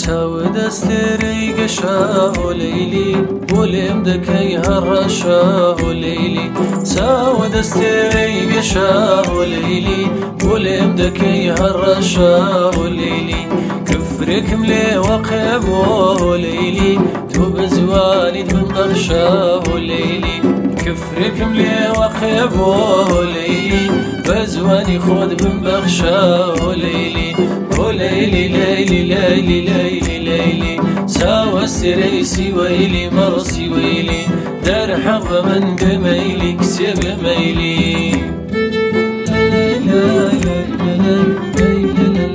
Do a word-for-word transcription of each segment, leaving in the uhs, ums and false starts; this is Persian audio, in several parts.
تاو دستری گشا و لیلی ولیم دکی هرشا و لیلی تاو دستری گشا و لیلی ولیم دکی هرشا و لیلی كفركم لي وقب وليلي تو بزوالي بنبخشا وليلي كفركم لي وقب وليلي بزوالي خود بنبخشا وليلي وليلي ليلي ليلي ليلي ليلي ساوى السريسي ويلي مرسي ويلي دار حق من بميلي كسب ميلي لا لا لا لا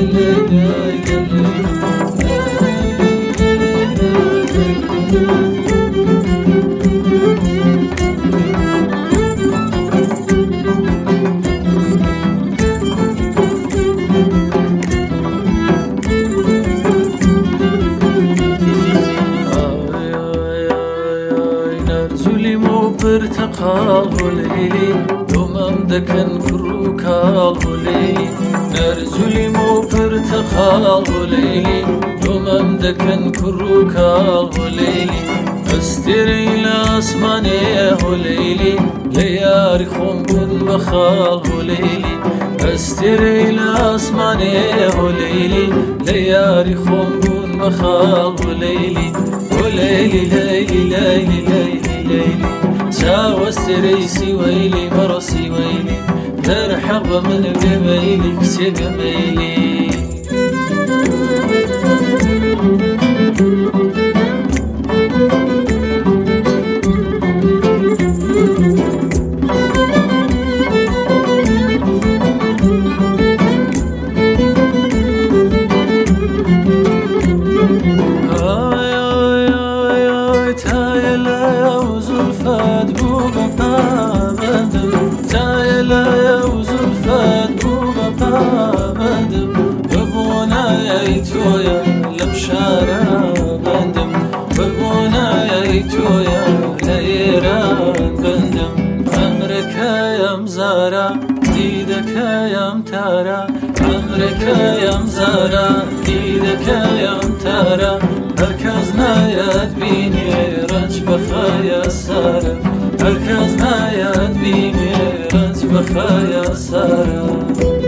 برتقال وليلي دومم دكن كروكال وليلي نرجلي مو برتقال وليلي دومم دكن كروكال وليلي استري الاسماني وليلي لياري خنبون بخال وليلي استري الاسماني وليلي لياري خنبون بخال وليلي وليلي ليلي ليلي ليلي ليلي ساوى السريسي ويلي مرسي ويلي ترحب من قبيلي كسي قبيلي لمشارا بندم بقونا يتويا ليران بندم أمريكا يا مزارا ديدك يا متارا أمريكا يا مزارا ديدك يا متارا هركزنا يدبيني رنج بخايا سارا هركزنا يدبيني رنج بخايا سارا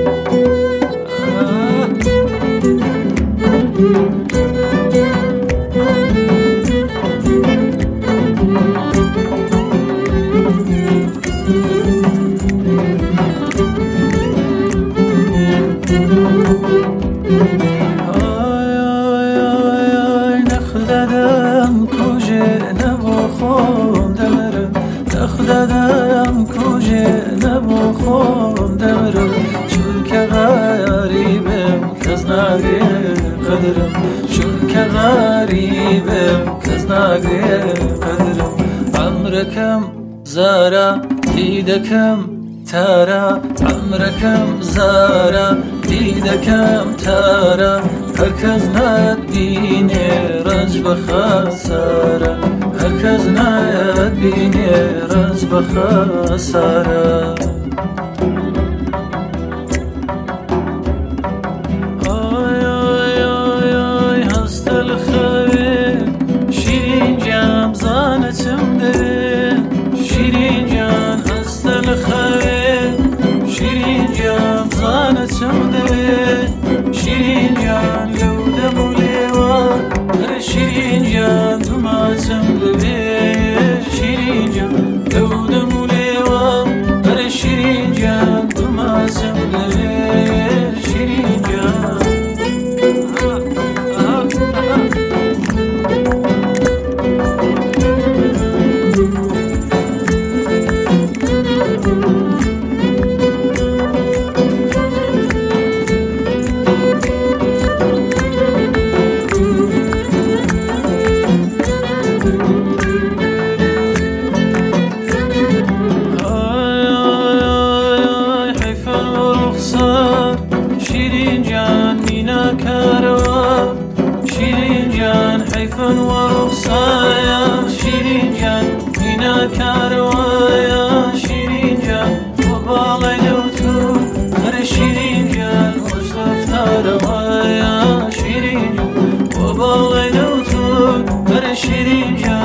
نخددم کجه نبو خون دمرم نخددم کجه نبو خون دمرم چون که غریبم کس نگه قدرم چون که غریبم کس نگه قدرم عمرکم زارا دیدکم تارا عمركم زارا ديدكم تارا هركز ندبيني رنج بخسارة هركز ندبيني رنج بخسارة آي آي آي آي هست الخير شيرين جام زانتم دل شيرين جان هست الخير شيرين جام زانتم دل شيرين جان لو دمو ليوان هر شيرين جان دماتم دل شيرين جان لو دمو ليوان هر شيرين جان دماتم دل شيرين جان شیرین جان